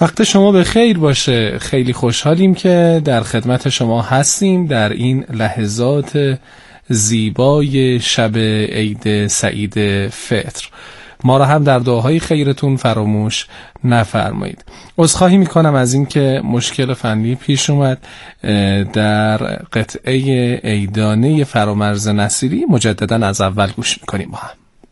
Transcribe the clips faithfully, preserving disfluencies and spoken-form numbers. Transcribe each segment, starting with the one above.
وقت شما به خیر باشه. خیلی خوشحالیم که در خدمت شما هستیم در این لحظات زیبای شب عید سعید فطر. ما را هم در دعاهای خیرتون فراموش نفرمایید. عذرخواهی میکنم از این که مشکل فنی پیش اومد. در قطعه عیدانه فرامرز نصیری مجددا از اول گوش میکنیم با هم.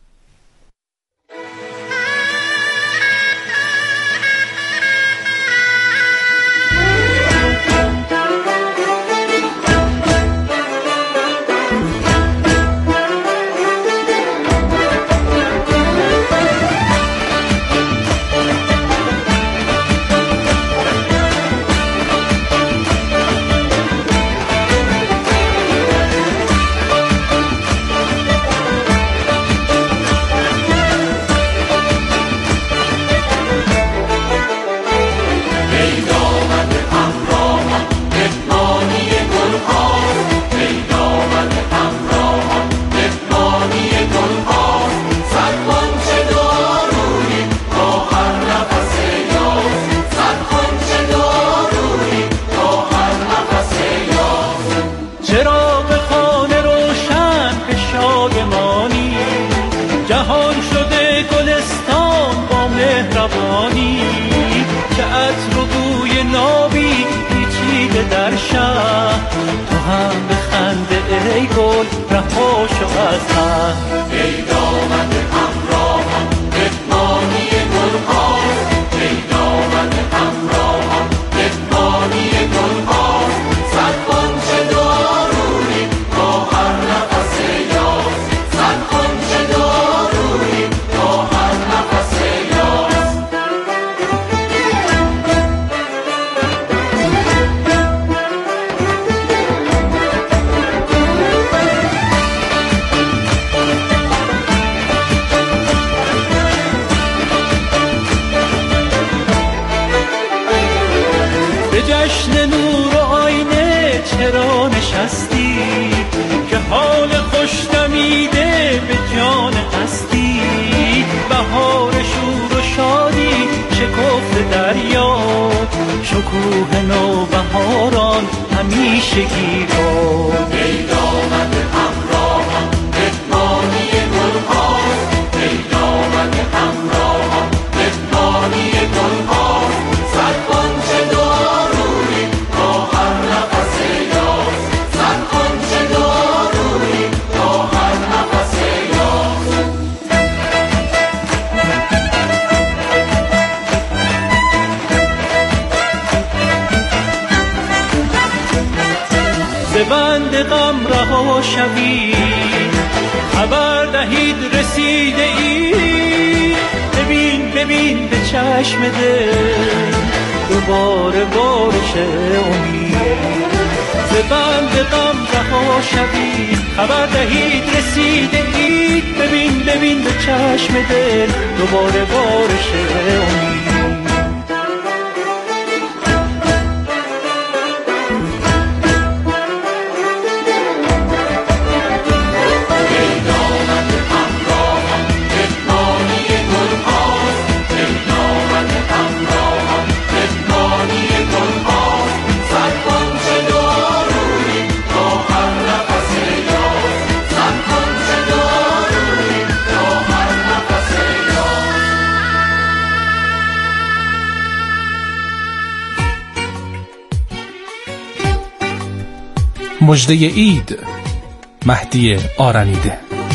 شکوه نوبهاران همیشگی باد. ای دامن همراهان مهمانی گلهاست، ای دامن همراهان مهمانی گلهاست. صد غنچه دارویی تا هر نفس یاس، صد غنچه دارویی تا هر نفس یاس. بند غم رها شوید، خبر دهید رسیده ای. ببین ببین به چشم دل دوباره بارش امید. ز بند غم رها شوید، خبر دهید رسیده ای. ببین ببین به چشم دل دوباره بارش امید. مژده عید، مهدی آرمیده.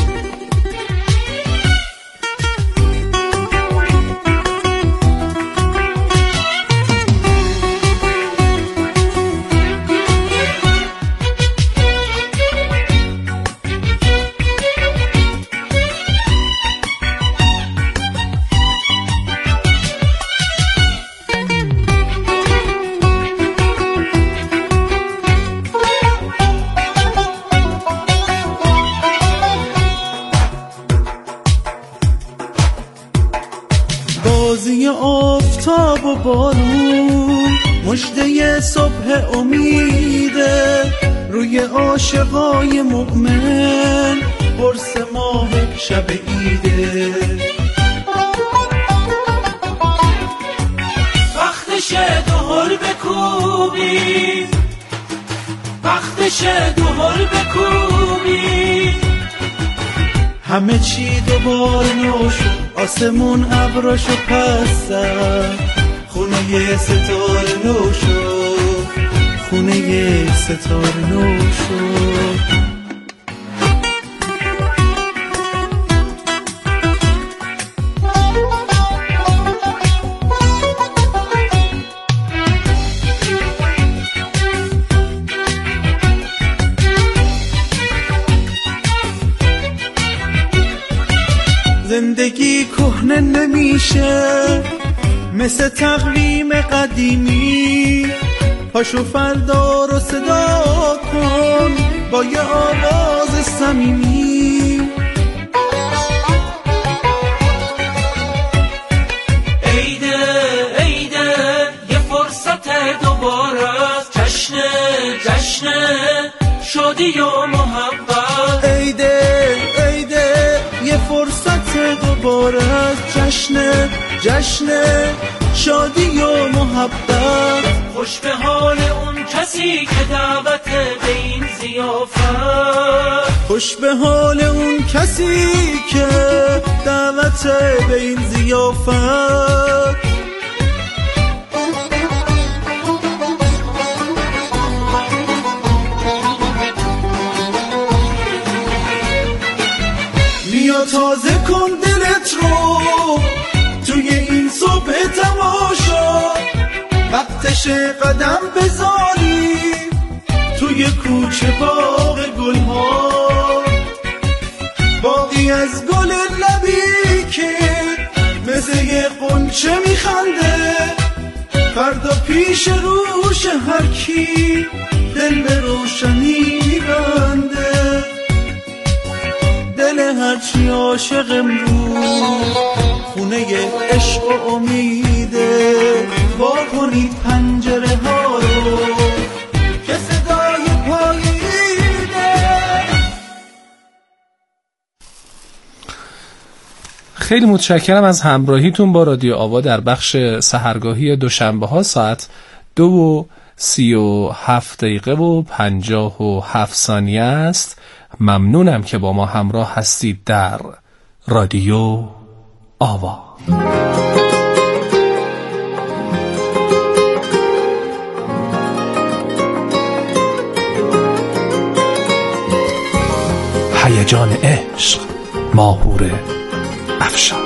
بازی آفتاب و بارون، مژده صبح امیده روی عاشقای مؤمن، قرص ماه شب عیده. وقت وقتشه دهل بکوبی، وقتشه دهل بکوبی. همه چی دوباره نو شد، آسمون ابراشو پس زد، خونه ستاره نو شد، خونه ستاره نو شد. زندگی کهنه نمیشه مثل تقویم قدیمی، پاشو فردا رو صدا کن با یه آواز صمیمی. عیده عیده یه فرصت دوباره، جشن جشن شادی و محبت. عیده عیده یه فرصت دوباره، جشن جشن شادی و محبت. خوش به حال اون کسی که دعوت به این ضیافت، خوش به حال اون کسی که دعوت به این ضیافت. بیا تازه کن دلت رو توی این صبح تماشا، وقتش قدم بذاری توی کوچه باغ گلها. باقی از گل لبی که مثل یه قنچه میخنده، فردا پیش روش هر کی دل به روشنی میبنده. دل هرچی عاشق امروز خونه عشق و امیده، وا کنید پنجره ها رو که صدای پاییده. خیلی متشکرم از همراهیتون با رادیو آوا در بخش سحرگاهی دوشنبه ها. ساعت دو و سی و هفت دقیقه و پنجاه و هفت ثانیه است. ممنونم که با ما همراه هستید در رادیو آوا. هیجان عشق، ماهور افشار.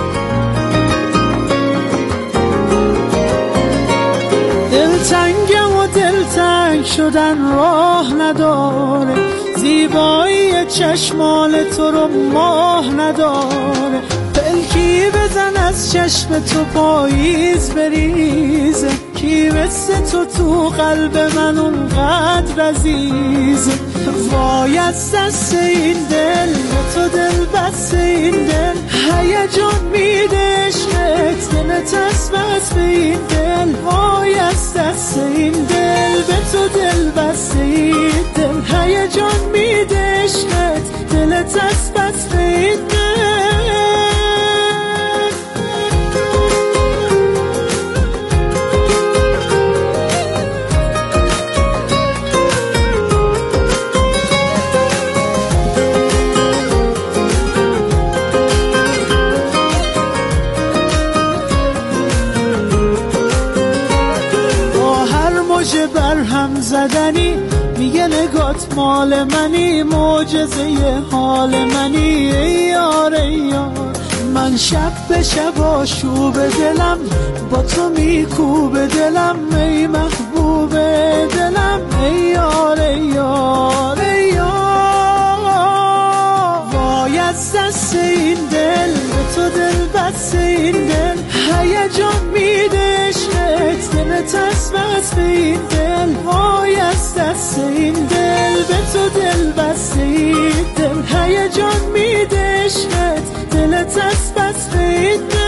دلتنگم و دلتنگ شدن راه نداره، زیبایی چشمال تو رو ماه نداره. پلکی بزن از چشم تو پاییز بریزه، کی مثل تو تو قلب من اونقدر عزیزه. وای از دست این دل به تو دل بست این دل، هیجان میده عشقت دلت از بس به این دل. وای از دست این دل به تو دل بست این دل، هیجان میده عشقت دلت از بس به این دل. برهم زدنی میگه نگات مال منی، معجزه حال منی ای یار ای یار. من شب به شب آشوب دلم با تو میکوب دلم، ای محبوب دلم ای یار ای یار ای یار. وای از دست این دل به تو دل بست این دل، هیجان میده عشقت دلت از بس به این دل. وای از دست این دل به تو دل بست این دل، هیجان میده عشقت دلت از بس به این دل.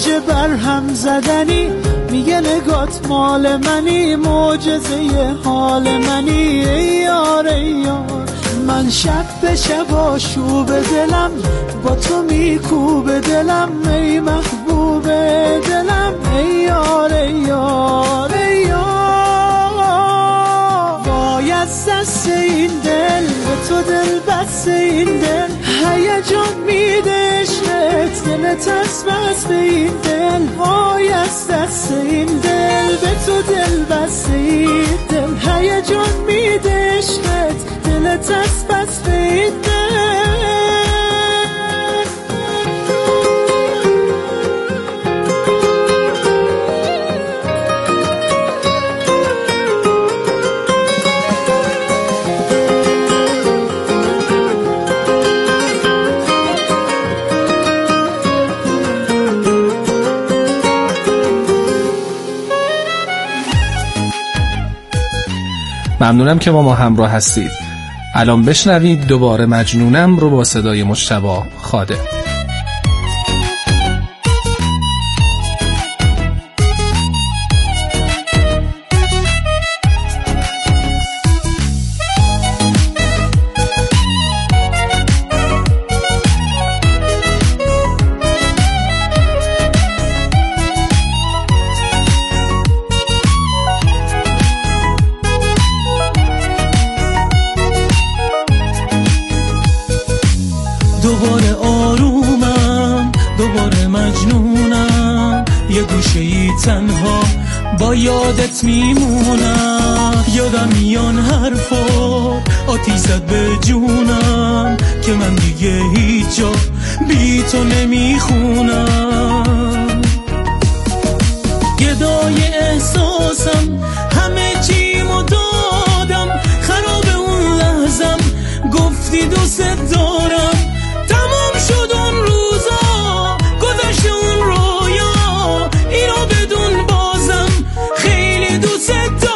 موج برهم زدنی، میگه نگات مال منی، معجزه حال منی. ای یار ای یار من شب به شب آشوب دلم، با تو میکوب دلم. ای محبوب دلم ای یار ای یار ای یار. وای از دست این دل، به تو دل بس این دل، هیجان میده عشقت، دلت از بس به این دل. وای از دست این دل، به تو دل بس این دل، هیجان میده عشقت، دلت از بس به این دل. ممنونم که با ما همراه هستید. الان بشنوید دوباره مجنونم رو با صدای مجتبی خادم. دوباره آرومم، دوباره مجنونم، یه گوشه ای تنها با یادت میمونم. یادم میان حرفات آتیش زد به جونم، که من دیگه هیچ جا بی تو نمیخونم. گدای احساسم همه چیمو دادم، خراب اون لحظم گفتی دوست دارم. تمام شد اون روزا، گذشت اون رویا، اینو بدون بازم خیلی دوست دارم.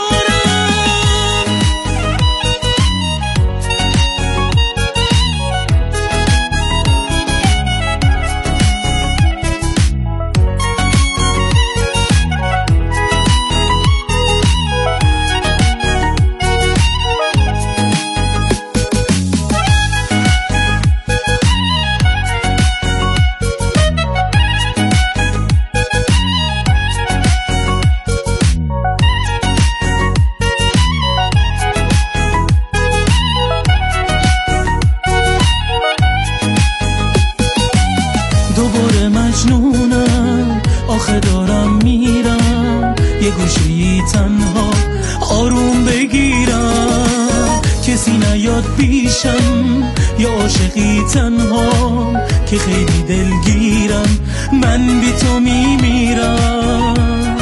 دوباره مجنونم، آخه دارم میرم، یه گوشه‌ای تنها آروم بگیرم. کسی نیاد پیشم، یا عاشقی تنها که خیلی دلگیرم، من بی تو میمیرم.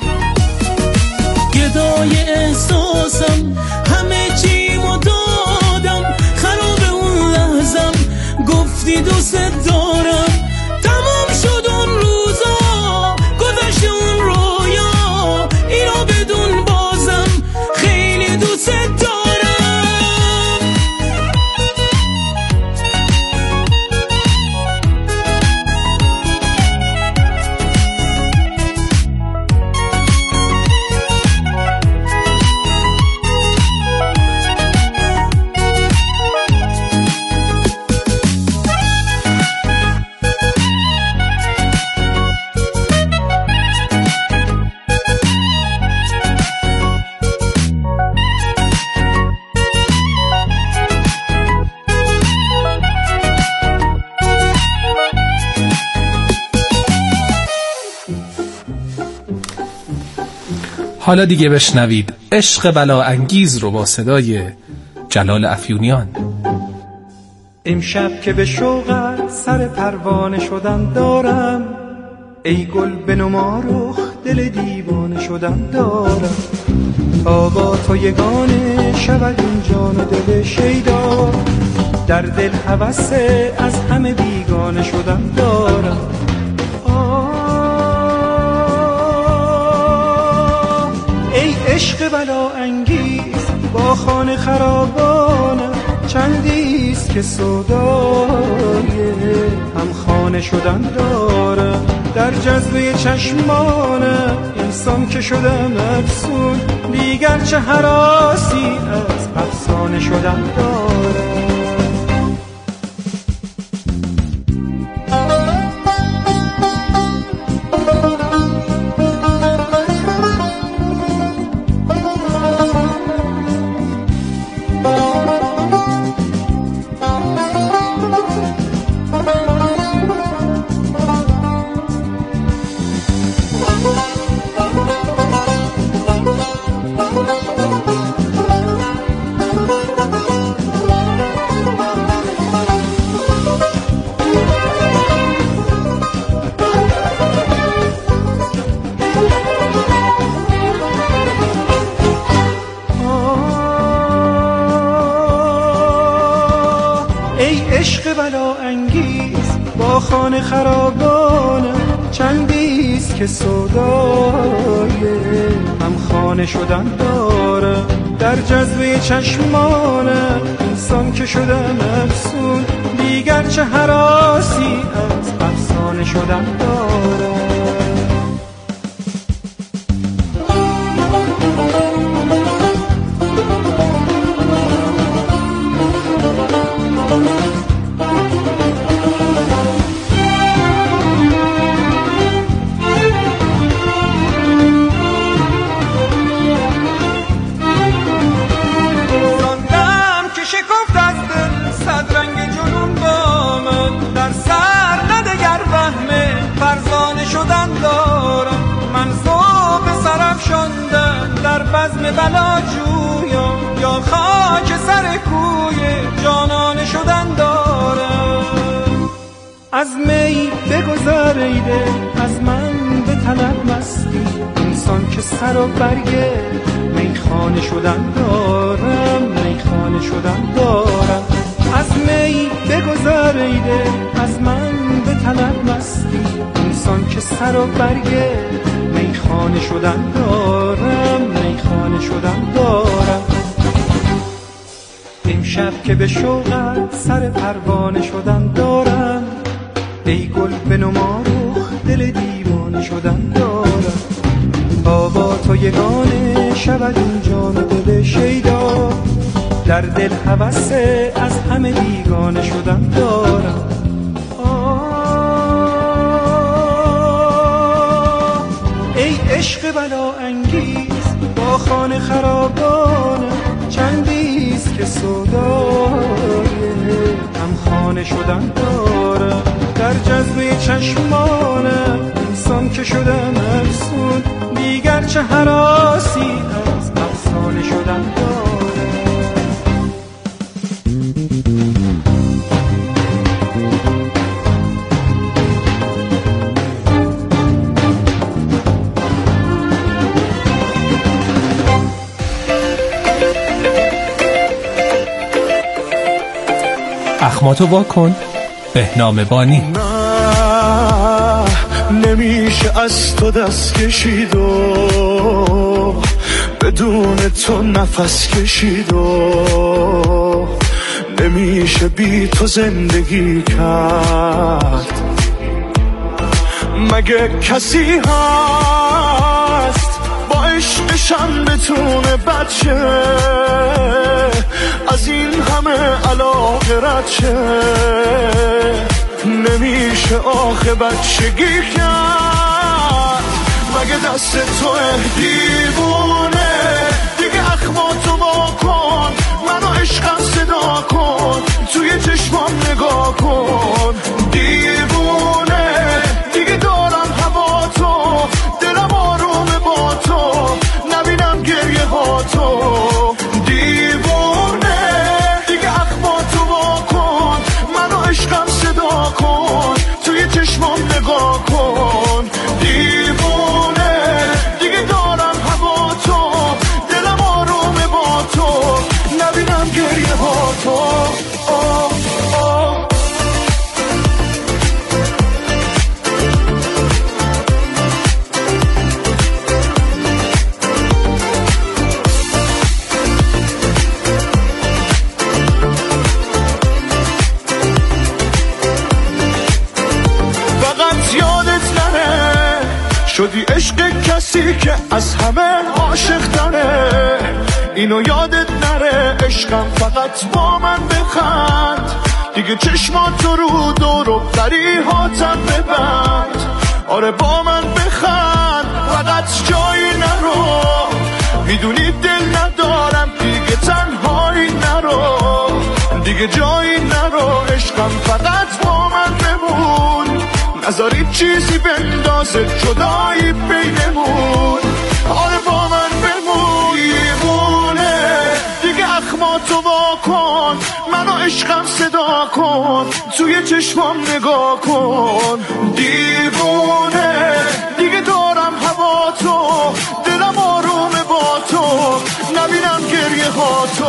گدای احساسم همه چیمو دادم، خراب اون لحظم گفتی دوست دارم. تمام شد اون روزا، گذشت اون رویا، اینو بدون بازم خیلی دوست دارم. حالا دیگه بشنوید عشق بلا انگیز رو با صدای جلال افیونیان. امشب که به شوقت سر پروانه شدن دارم، ای گل بنما رخ دل دیوانه شدن دارم. تا با تو یگانه شود این جان و دل شیدا، در دل هوس از همه بیگانه شدن دارم. ای عشق بلا انگیز با خانه خرابانم، چندیست که سودای هم خانه شدن دارم. در جذبه چشمانم انسان که شدم افسون، دیگر چه هراسی از افسانه شدن دارم. خانه خرابانم چندیست که سودای هم خانه شدن دارم. در جذبه چشمانم انسان که شدم افسون، دیگر چه هراسی از افسانه شدن دارم. بلا جویا یا خاک سر کوی جانانه شدن دارم. از می بگذر ای دل از من به طلب مستی، انسان که سر و برگ میخانه شدن دارم، میخانه شدن دارم. از می بگذر ای دل از من به طلب مستی، انسان که سر و برگ میخانه شدن دارم، میخانه شدن دارم. امشب که به شوقت سر پروانه شدن دارم، ای گل بنما رخ دل دیوانه شدن دارم. تا با تو یگانه شود این جان و دل شیدا، در دل هوس از همه بیگانه شدن دارم. عشق بلا انگیز با خانه خرابانم چندیست که سودای هم خانه شدن دارم. در جذبه چشمانم انسان که شدم افسون، دیگر چه هراسی از افسانه شدن دارم. اخماتو واکن بهنام بانی. نه نمیشه از تو دست کشید و بدون تو نفس کشید و نمیشه بی تو زندگی کرد. مگه کسی هست با عشقشم بتونه بچه از این همه علاقه رد شه؟ نمیشه آخه بچگی کرد. مگه دست تو دیوونه دیگه اخماتو واکن، منو عشقم صدا کن، توی چشمام نگاه کن. دیوونه دیگه دارم هوا تو، دلم آرومه با تو، نبینم گریه ها تو. دیوونه دیگه اخماتو واکن، منو عشقم صدا کن، توی چشمام نگاه کن. دیوونه دیگه دارم هوا تو، دلم آرومه با تو، نبینم گریه ها تو. آه آه کسی که از همه عاشق تره، اینو یادت نره عشقم فقط با من بخند، دیگه چشماتو رو دور و بریهاتم ببند، آره با من بخند فقط جایی نرو، میدونی دل ندارم دیگه تنهایی نرو، دیگه جایی نرو عشقم فقط با من بمون، نذاری چیزی بندازه جدایی بینمون، آره با من بمون. دیوونه دیگه اخماتو وا کن، منو عشقم صدا کن، توی چشمام نگاه کن، دیوونه دیگه دارم هوا تو، دلم آرومه با تو، نبینم گریه ها تو،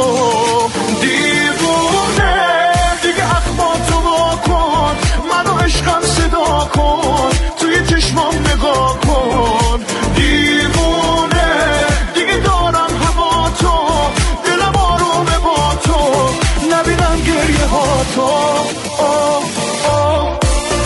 دیوونه دیگه اخماتو وا کن، منو عشقم صدا کن، توی چشمام نگاه کن، دیوونه دیگه دارم هوا تو، دلم آرومه با تو، نبینم گریه ها تو. آه آه.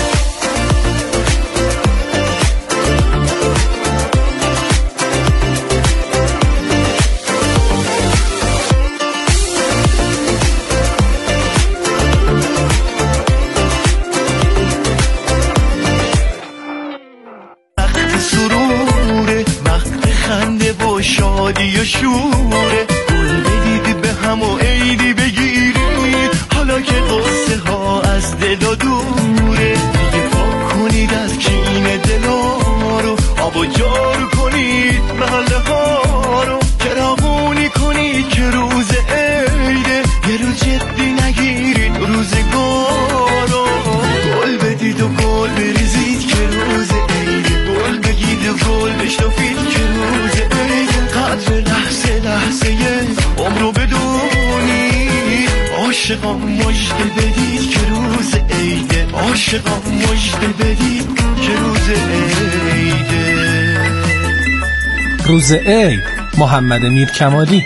شادی و شوره، گل بدید به هم و عیدی بگیرید، حالا که قصه ها از دل و دوره، دیگه پاک کنید از کین دلا رو، آب و جار کنید محله ها رو، چراغونی کنید که روز عیده، یه رو جدی نگیرید روزگارو، گل بدید و گل بریزید که روز عیده، گل بگید و گل بشنفید که روز عیده، قدر لحظه لحظه عمرو بدونید، عاشقا مژده بدید که روز عیده، عاشقا مژده بدید که روز عیده. روز عید، محمد میرکمالی.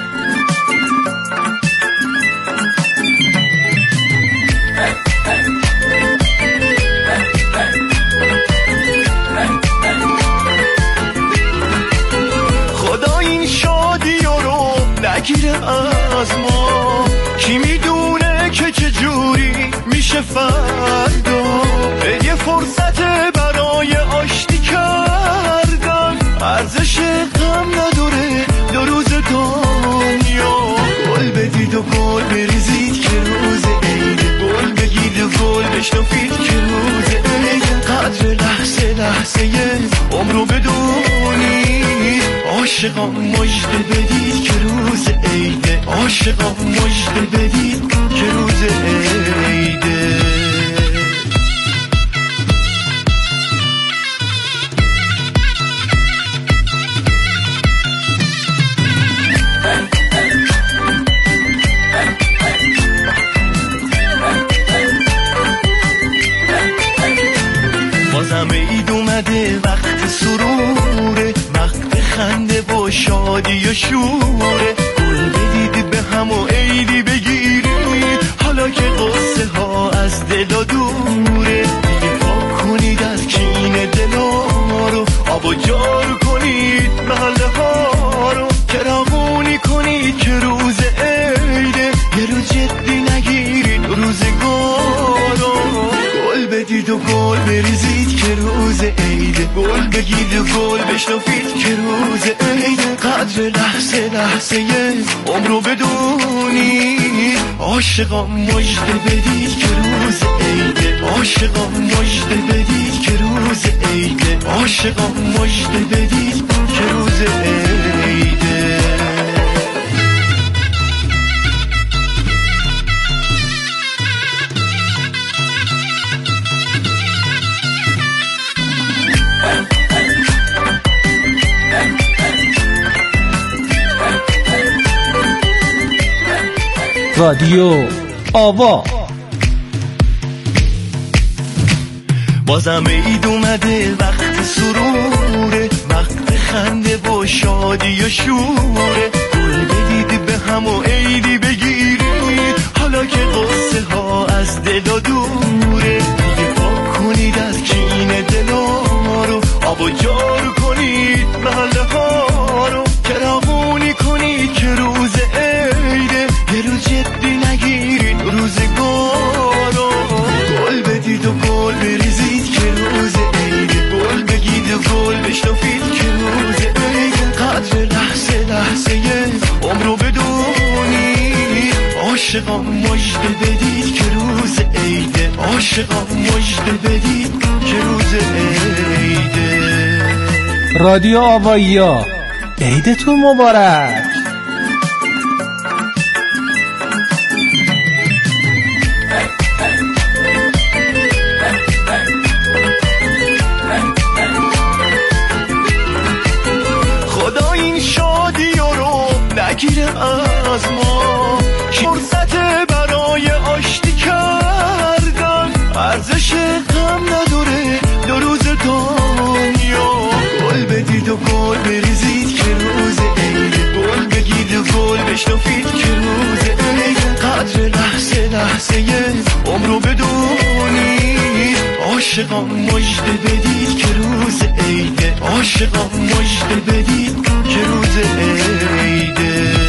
نگیره از ما، کی میدونه که چجوری میشه فردا، یه فرصت برای آشتی کردن، ارزش غم نداره دو روز دنیا، گل بدید و گل بریزید که روز عیده، گل بگید و گل بشنفید که روز عیده، قدر لحظه لحظه عمرو بدونید، عاشقا مژده بدید که روز عیده، عاشقا مژده بدید که روز عیده. بازم عید اومده، وقت سروره، وقت خنده و شادی و شوره، گل بدید به هم و عیدی بگیرید، حالا که قصه ها از دل و دوره، دیگه پاک کنید از کین دلا رو، آب و جار کنید محله ها رو، چراغونی کنید که روز عیده، یه رو جدی نگیرید روزگارو، گل بدید و گل بریزید که روز عیده، گل بگید و گل بشنفید که روز عیده، قدر لحظه لحظه عمرو بدونید، عاشقا مژده بدید که روز عیده، عاشقا مژده بدید که روز عیده، عاشقا مژده بدید که روز عیده. رادیو آوا. بازم عید اومده، وقت سروره، وقت خنده و شادی و شوره، گل بدید به هم و عیدی بگیرید، حالا که قصه ها از دل و دوره، دیگه پاک کنید از کین دلا رو، آب و جار کنید عاشقا مژده بدید که روز عیده، عاشقا مژده بدید که روز عیده. رادیو آواییا، عیدتون مبارک. خدا این شادی رو نگیره از ما، فرصت برای آشتی کردن، ارزش غم نداره دو روز دنیا. گل بدید و گل بریزید که روز عیده، گل بگید و گل بشنفید که روز عیده. قدر لحظه لحظه عمرو بدونید، عاشقا مژده بدید که روز عیده، عاشقا مژده بدید که روز عیده.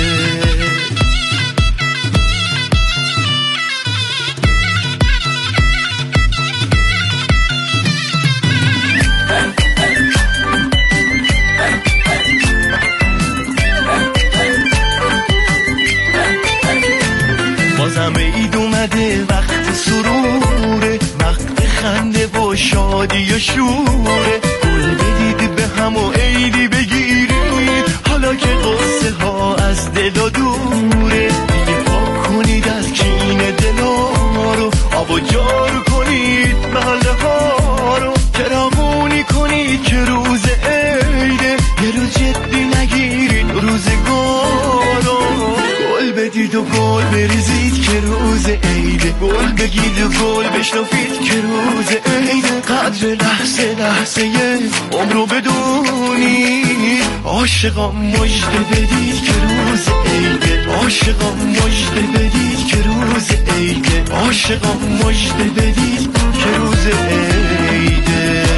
بازم عید اومده، وقت سروره، وقت خنده و شادی و شوره. گل بدید به هم و عیدی بگیرید، حالا که قصه ها از دل و دوره. دیگه پاک کنید از کین دلا رو، آب و جار کنید محله ها رو، چراغونی کنید که روز عیده، یه روز جدی نگیرید روزگارو. گل بدید و گل بریزید که روز عیده، گل بگید و گل بشنفید که روز عیده. قدر لحظه لحظه عمرو بدونید، عاشقا مژده بدید که روز عیده، عاشقا مژده بدید که روز عیده، عاشقا مژده بدید که روز عیده.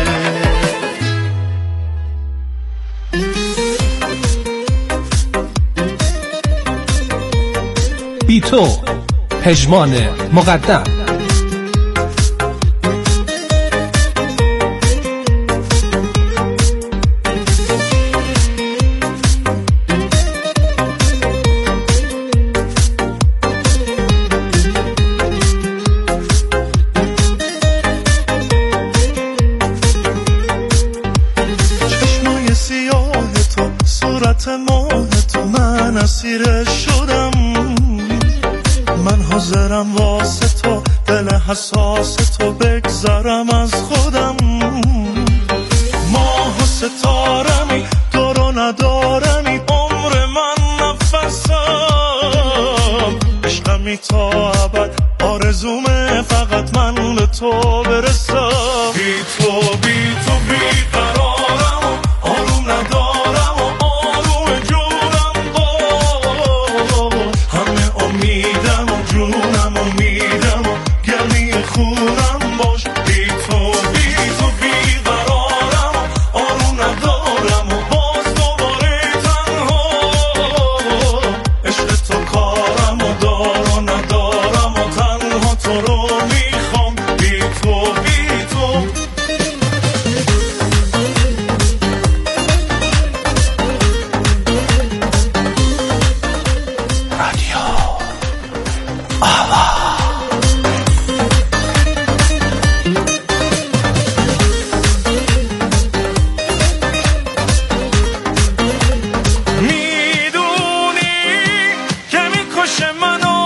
بی تو، پژمان مقدم. چشمای سیاه تو، صورت ماه تو، من اسیر شدم. من حاضرم واسه تو، دل حساس تو، بگذرم از خودم. ماه و ستارمی، تو رو ندارمی، عمر من نفسم. عشقمی تا ابد، آرزومه فقط من به تو برسم. بی تو بی تو بی قرارم، آروم ندارم و آروم جونم. همه امیدم و جونم امیدم و گرمی خونم.